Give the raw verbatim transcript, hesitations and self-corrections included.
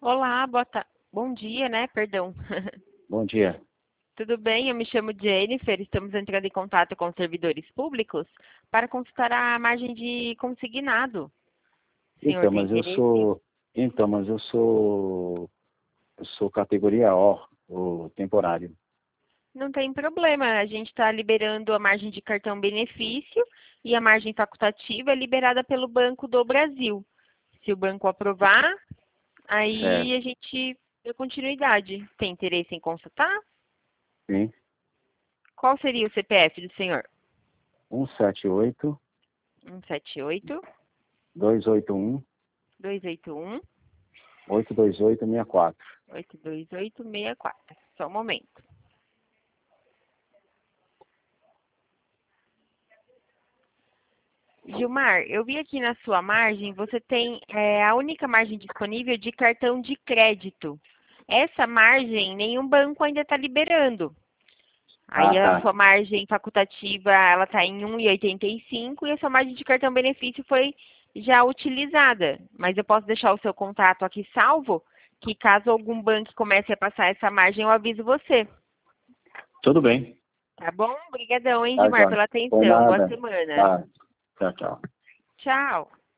Olá, boa ta... bom dia, né? Perdão. Bom dia. Tudo bem? Eu me chamo Jennifer. Estamos entrando em contato com os servidores públicos para consultar a margem de consignado. O senhor Então, tem mas eu interesse? sou, então, mas eu sou, eu sou categoria O, o temporário. Não tem problema. A gente está liberando a margem de cartão benefício e a margem facultativa é liberada pelo Banco do Brasil. Se o banco aprovar, aí Certo. a gente dá continuidade. Tem interesse em consultar? Sim. Qual seria o C P F do senhor? um sete oito, um sete oito, dois oito um, dois oito um, oito dois oito seis quatro. oito dois oito seis quatro. Só um momento. Gilmar, eu vi aqui na sua margem, você tem é, a única margem disponível de cartão de crédito. Essa margem, nenhum banco ainda está liberando. Ah, Aí a tá. sua margem facultativa, ela está em um vírgula oitenta e cinco e a sua margem de cartão benefício foi já utilizada. Mas eu posso deixar o seu contato aqui salvo, que caso algum banco comece a passar essa margem, eu aviso você. Tudo bem. Tá bom? Obrigadão, hein, Tá, Gilmar, Jorge. pela Por atenção. Boa nada. semana. Tá. Tchau, tchau. Tchau.